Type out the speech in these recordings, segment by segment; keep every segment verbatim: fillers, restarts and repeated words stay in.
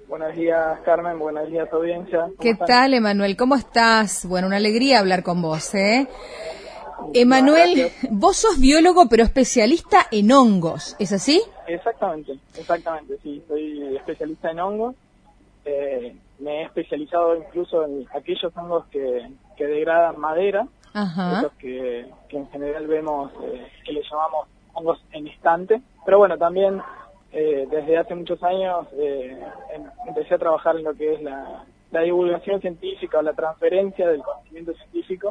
Buenos días, Carmen. Buenos días, audiencia. ¿Qué están? tal, Emanuel? ¿Cómo estás? Bueno, una alegría hablar con vos, ¿eh? Emanuel, vos sos biólogo, pero especialista en hongos, ¿es así? Exactamente, exactamente, sí. Soy especialista en hongos. Eh, me he especializado incluso en aquellos hongos que, que degradan madera. Ajá. Esos que, que en general vemos, eh, que le llamamos hongos en estante. Pero bueno, también eh, desde hace muchos años eh, em, empecé a trabajar en lo que es la, la divulgación científica o la transferencia del conocimiento científico,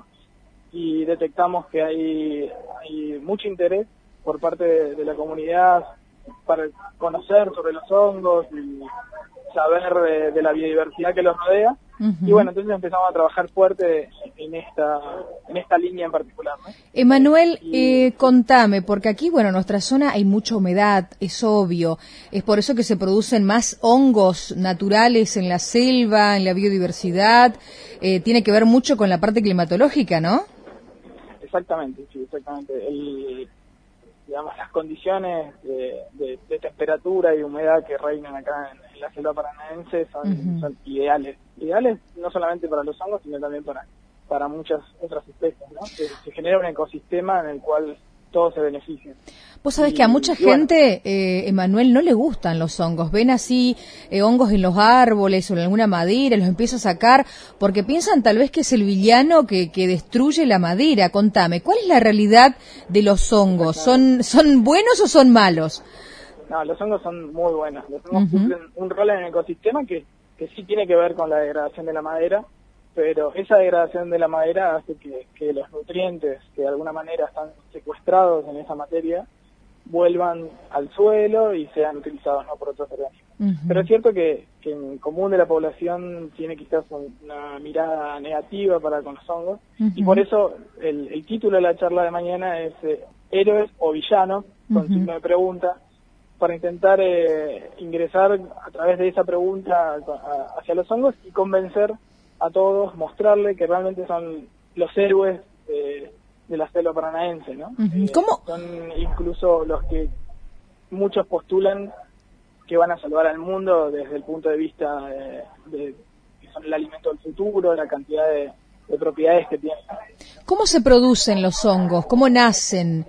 y detectamos que hay, hay mucho interés por parte de, de la comunidad para conocer sobre los hongos y saber de, de la biodiversidad que los rodea. Uh-huh. Y bueno, entonces empezamos a trabajar fuerte en esta en esta línea en particular, ¿no? Emanuel, y... eh, contame, porque aquí, bueno, en nuestra zona hay mucha humedad, es obvio, es por eso que se producen más hongos naturales en la selva, en la biodiversidad, eh, tiene que ver mucho con la parte climatológica, ¿no? Exactamente, sí, exactamente. El, digamos, las condiciones de, de, de temperatura y humedad que reinan acá en, en la selva paranaense son, uh-huh. son ideales. Ideales no solamente para los hongos, sino también para, para muchas otras especies, ¿no? Se, se genera un ecosistema en el cual todos se benefician. Vos sabés y, que a mucha gente, bueno, eh, Emanuel, no le gustan los hongos. Ven así eh, hongos en los árboles o en alguna madera, los empieza a sacar porque piensan tal vez que es el villano que, que destruye la madera. Contame, ¿cuál es la realidad de los hongos? ¿Son, son buenos o son malos? No, los hongos son muy buenos. Los hongos uh-huh. cumplen un rol en el ecosistema que, que sí tiene que ver con la degradación de la madera, pero esa degradación de la madera hace que, que los nutrientes que de alguna manera están secuestrados en esa materia vuelvan al suelo y sean utilizados, ¿no?, por otros organismos. Uh-huh. Pero es cierto que, que en común de la población tiene quizás una mirada negativa para con los hongos, uh-huh. y por eso el, el título de la charla de mañana es eh, Héroes o Villanos, con uh-huh. signo de pregunta, para intentar eh, ingresar a través de esa pregunta a, hacia los hongos y convencer a todos, mostrarle que realmente son los héroes eh, de la selva paranaense, ¿no? Uh-huh. ¿Cómo? Eh, son incluso los que muchos postulan que van a salvar al mundo desde el punto de vista de, de que son el alimento del futuro, la cantidad de, de propiedades que tienen. ¿Cómo se producen los hongos? ¿Cómo nacen?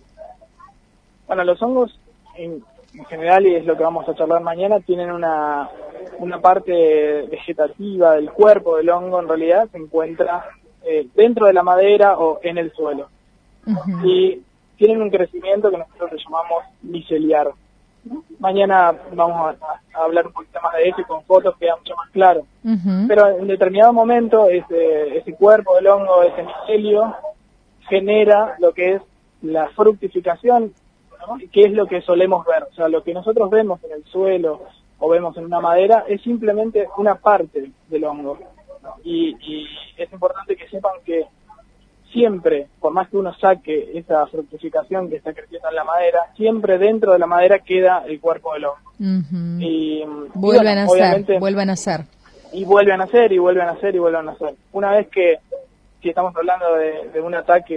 Bueno, los hongos en, en general, y es lo que vamos a charlar mañana, tienen una una parte vegetativa del cuerpo del hongo. En realidad se encuentra eh, dentro de la madera o en el suelo. Uh-huh. Y tienen un crecimiento que nosotros le llamamos miceliar. Mañana vamos a, a hablar un poquito más de eso y con fotos queda mucho más claro. Uh-huh. Pero en determinado momento ese, ese cuerpo del hongo, ese micelio, genera lo que es la fructificación, ¿no? ¿Qué es lo que solemos ver? O sea, lo que nosotros vemos en el suelo o vemos en una madera es simplemente una parte del hongo. Y, y es importante que sepan que siempre, por más que uno saque esa fructificación que está creciendo en la madera, siempre dentro de la madera queda el cuerpo del hongo. Uh-huh. Y, vuelven y bueno, a nacer, vuelven a nacer. Y vuelven a nacer, y vuelven a nacer, y vuelven a nacer. Una vez que, si estamos hablando de, de un ataque,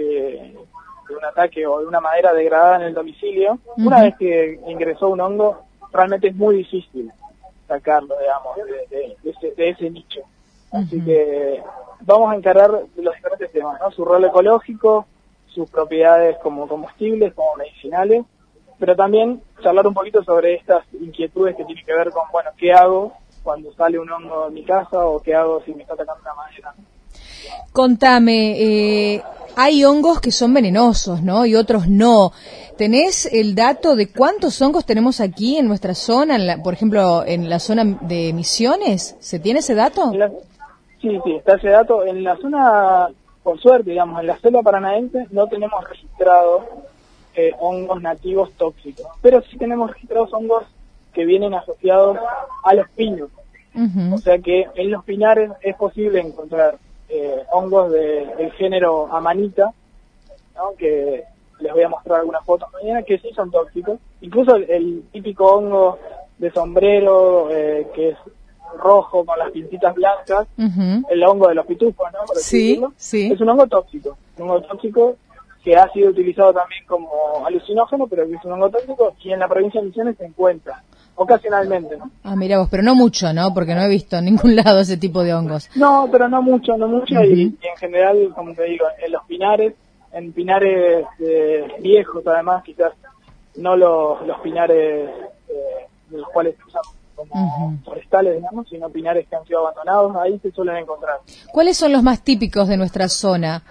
de un ataque o de una madera degradada en el domicilio, uh-huh. una vez que ingresó un hongo, realmente es muy difícil sacarlo, digamos, de, de, de, ese, de ese nicho. Así uh-huh. que vamos a encarar los diferentes temas, ¿no? Su rol ecológico, sus propiedades como combustibles, como medicinales, pero también charlar un poquito sobre estas inquietudes que tienen que ver con, bueno, ¿qué hago cuando sale un hongo de mi casa o qué hago si me está atacando una madera? Contame, eh, hay hongos que son venenosos, ¿no? Y otros no. ¿Tenés el dato de cuántos hongos tenemos aquí en nuestra zona, en la, por ejemplo, en la zona de Misiones? ¿Se tiene ese dato? La, sí, sí, está ese dato. En la zona, por suerte, digamos, en la selva paranaense no tenemos registrados eh, hongos nativos tóxicos, pero sí tenemos registrados hongos que vienen asociados a los pinos. Uh-huh. O sea que en los pinares es posible encontrar eh, hongos de, del género Amanita, ¿no?, que les voy a mostrar algunas fotos mañana, que sí son tóxicos. Incluso el, el típico hongo de sombrero, eh, que es rojo con las pintitas blancas, uh-huh. el hongo de los pitufos, ¿no?, por así sí, decirlo, sí. es un hongo tóxico, un hongo tóxico que ha sido utilizado también como alucinógeno, pero que es un hongo tóxico, y en la provincia de Misiones se encuentra ocasionalmente, ¿no? Ah, mira vos, pero no mucho, ¿no? Porque no he visto en ningún lado ese tipo de hongos. No, pero no mucho, no mucho, uh-huh. y, y en general, como te digo, en los pinares, en pinares eh, viejos además, quizás no los, los pinares eh, de los cuales se usan como uh-huh. forestales, digamos, sino pinares que han sido abandonados, ahí se suelen encontrar. ¿Cuáles son los más típicos de nuestra zona?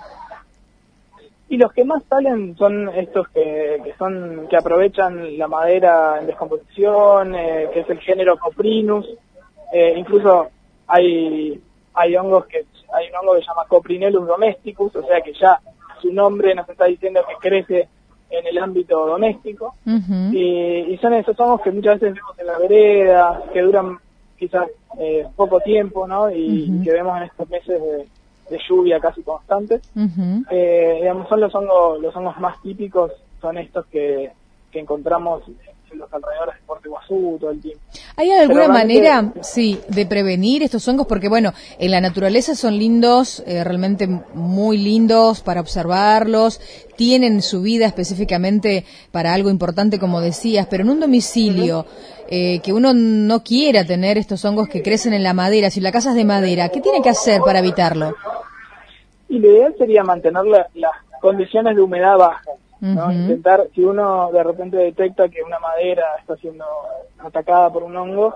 Y los que más salen son estos que, que son que aprovechan la madera en descomposición, eh, que es el género Coprinus. Eh, incluso hay hay hongos que hay un hongo que se llama Coprinellus domesticus, o sea que ya su nombre nos está diciendo que crece en el ámbito doméstico. Uh-huh. y, y son esos hongos que muchas veces vemos en la vereda, que duran quizás eh, poco tiempo, ¿no? Y, uh-huh. y que vemos en estos meses de de lluvia casi constante. Uh-huh. eh, digamos, son los hongos, los hongos más típicos, son estos que, que encontramos en los alrededores de Puerto Iguazú todo el tiempo. ¿Hay alguna realmente... manera, sí, de prevenir estos hongos? Porque, bueno, en la naturaleza son lindos, eh, realmente muy lindos para observarlos, tienen su vida específicamente para algo importante, como decías, pero en un domicilio, uh-huh. eh, que uno no quiera tener estos hongos que crecen en la madera, si la casa es de madera, ¿qué tiene que hacer para evitarlo? Y lo ideal sería mantener la, las condiciones de humedad bajas, ¿no? Uh-huh. Intentar, si uno de repente detecta que una madera está siendo atacada por un hongo,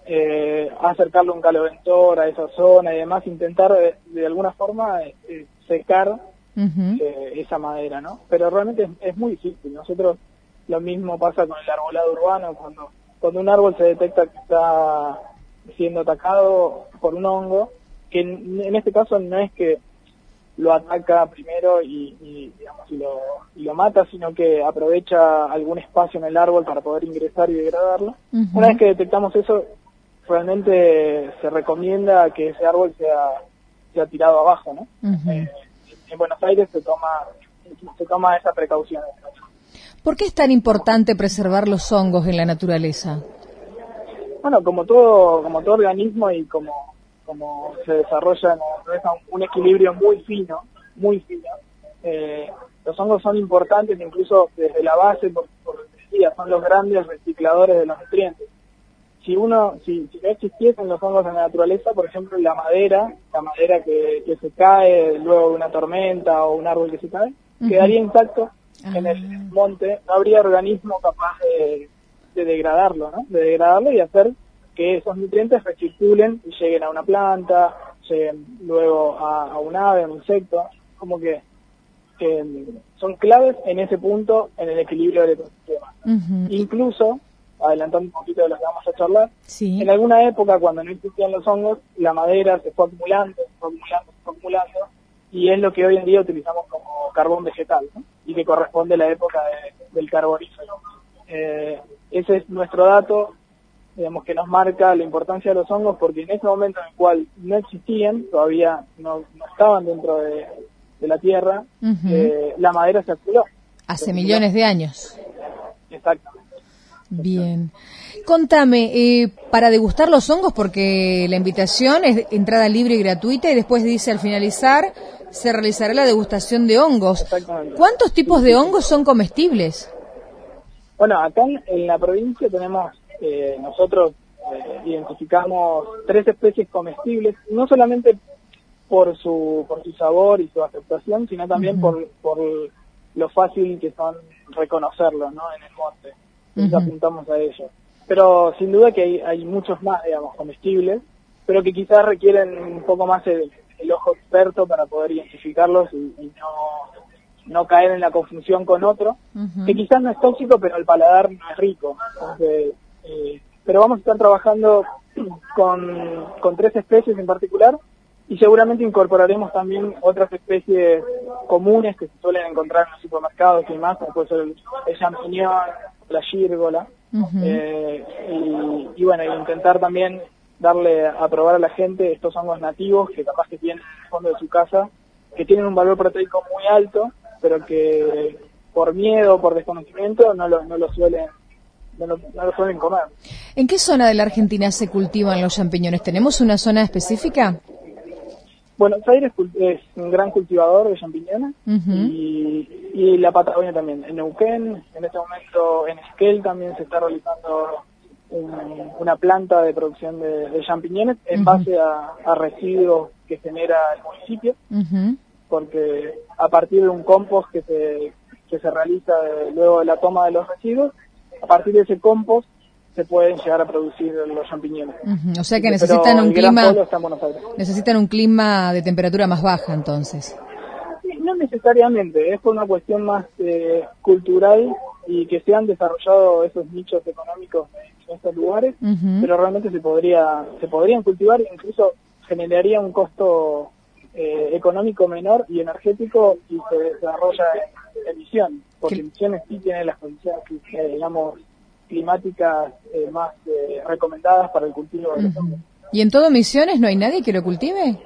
eh, acercarle un caloventor a esa zona y demás, intentar de, de alguna forma eh, secar uh-huh. eh, esa madera, ¿no? Pero realmente es, es muy difícil. Nosotros, lo mismo pasa con el arbolado urbano, cuando, cuando un árbol se detecta que está siendo atacado por un hongo, que en, en este caso no es que lo ataca primero y, y, digamos, y, lo, y lo mata, sino que aprovecha algún espacio en el árbol para poder ingresar y degradarlo. Uh-huh. Una vez que detectamos eso, realmente se recomienda que ese árbol sea, sea tirado abajo, ¿no? Uh-huh. Eh, en Buenos Aires se toma, se toma esa precaución. ¿Por qué es tan importante preservar los hongos en la naturaleza? Bueno, como todo, como todo organismo y como como se desarrolla en la naturaleza un equilibrio muy fino, muy fino. Eh, los hongos son importantes incluso desde la base, por, por lo que decía, son los grandes recicladores de los nutrientes. Si uno, si, si no existiesen los hongos en la naturaleza, por ejemplo, la madera, la madera que, que se cae luego de una tormenta o un árbol que se cae, uh-huh. quedaría intacto uh-huh. en el monte, no habría organismo capaz de, de degradarlo, ¿no? De degradarlo y hacer que esos nutrientes recirculen y lleguen a una planta, lleguen luego a, a un ave, a un insecto, como que, que son claves en ese punto en el equilibrio del ecosistema. Uh-huh. Incluso, adelantando un poquito de lo que vamos a charlar, sí. en alguna época cuando no existían los hongos, la madera se fue acumulando, se fue acumulando, se fue acumulando, y es lo que hoy en día utilizamos como carbón vegetal, ¿no? Y que corresponde a la época de, del carbonífero. Eh, ese es nuestro dato, digamos, que nos marca la importancia de los hongos, porque en ese momento en el cual no existían, todavía no, no estaban dentro de, de la tierra, uh-huh. eh, la madera se acumuló. Hace se millones acumuló. de años. Exactamente. Bien. Contame, eh, para degustar los hongos, porque la invitación es entrada libre y gratuita, y después dice al finalizar se realizará la degustación de hongos. Exactamente. ¿Cuántos tipos de hongos son comestibles? Bueno, acá en, en la provincia tenemos Eh, nosotros eh, identificamos tres especies comestibles, no solamente por su por su sabor y su aceptación, sino también uh-huh. por por lo fácil que son reconocerlos, ¿no? En el monte. Entonces uh-huh. apuntamos a ello. Pero sin duda que hay, hay muchos más, digamos, comestibles, pero que quizás requieren un poco más el, el ojo experto para poder identificarlos y, y no no caer en la confusión con otro, uh-huh. que quizás no es tóxico, pero el paladar no es rico. Entonces, Eh, pero vamos a estar trabajando con, con tres especies en particular y seguramente incorporaremos también otras especies comunes que se suelen encontrar en los supermercados y más, como puede ser el, el champiñón, la gírgola, uh-huh. eh, y, y bueno, y intentar también darle a probar a la gente estos hongos nativos que capaz que tienen en el fondo de su casa, que tienen un valor proteico muy alto, pero que por miedo, por desconocimiento, no lo, no lo suelen No lo, no lo suelen comer. ¿En qué zona de la Argentina se cultivan los champiñones? ¿Tenemos una zona específica? Buenos Aires es un gran cultivador de champiñones uh-huh. y, y la Patagonia también. En Neuquén, en este momento en Esquel también se está realizando un, una planta de producción de, de champiñones en uh-huh. base a, a residuos que genera el municipio, uh-huh. porque a partir de un compost que se, que se realiza de, luego de la toma de los residuos, a partir de ese compost se pueden llegar a producir los champiñones. Uh-huh. O sea que necesitan Pero un el gran clima polo está en Buenos Aires. Necesitan un clima de temperatura más baja, entonces. Sí, no necesariamente, es por una cuestión más eh, cultural y que se han desarrollado esos nichos económicos en estos lugares, uh-huh. pero realmente se podría se podrían cultivar, incluso generaría un costo eh, económico menor y energético y se desarrolla en emisiones, porque emisiones sí tienen las condiciones, eh, digamos, climáticas eh, más eh, recomendadas para el cultivo de los hongos. ¿Y en todo Misiones no hay nadie que lo cultive?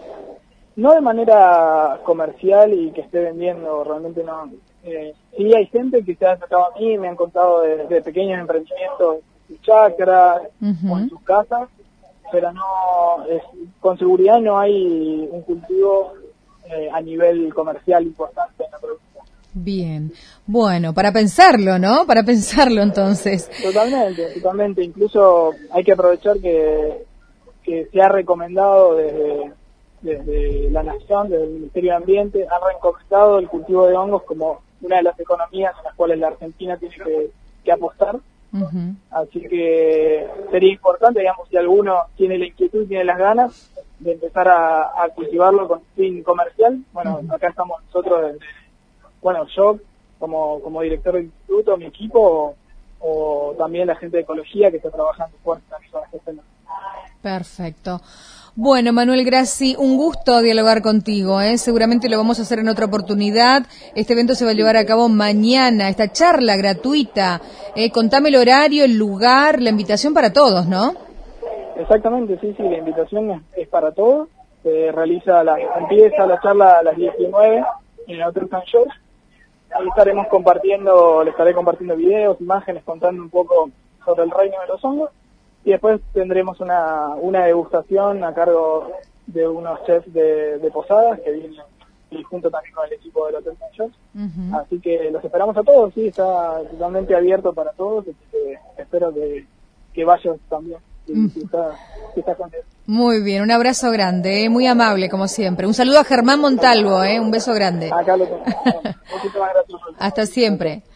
No de manera comercial y que esté vendiendo, realmente no. Eh, sí hay gente que se ha acercado a mí, me han contado de, de pequeños emprendimientos en sus chacras uh-huh. o en sus casas, pero no, es, con seguridad no hay un cultivo eh, a nivel comercial importante en la producción. Bien, bueno, para pensarlo, ¿no? Para pensarlo entonces. Totalmente, totalmente. Incluso hay que aprovechar que, que se ha recomendado desde, desde la Nación, desde el Ministerio de Ambiente, han recomendado el cultivo de hongos como una de las economías en las cuales la Argentina tiene que, que apostar. Uh-huh. Así que sería importante, digamos, si alguno tiene la inquietud y tiene las ganas de empezar a, a cultivarlo con fin comercial. Bueno, uh-huh. acá estamos nosotros desde... Bueno, yo como, como director del instituto, mi equipo, o, o también la gente de ecología que está trabajando fuerte también con este tema. Perfecto. Bueno, Manuel Grassi, un gusto dialogar contigo, ¿eh? Seguramente lo vamos a hacer en otra oportunidad. Este evento se va a llevar a cabo mañana, esta charla gratuita. ¿eh? Contame el horario, el lugar, la invitación para todos, ¿no? Exactamente, sí, sí, la invitación es, es para todos. Se realiza, la, empieza la charla a las diecinueve en el Hotel San George. Ahí estaremos compartiendo, le estaré compartiendo videos, imágenes, contando un poco sobre el reino de los hongos. Y después tendremos una, una degustación a cargo de unos chefs de, de Posadas que vienen y junto también con el equipo del Hotel San George. Uh-huh. Así que los esperamos a todos, sí, está totalmente abierto para todos. Así que espero que, que vayas también, si, uh-huh. si estás si está contento. Muy bien, un abrazo grande, ¿eh? Muy amable como siempre. Un saludo a Germán Montalvo, ¿eh? Un beso grande. Acá lo tengo. Muchísimas gracias. Hasta siempre.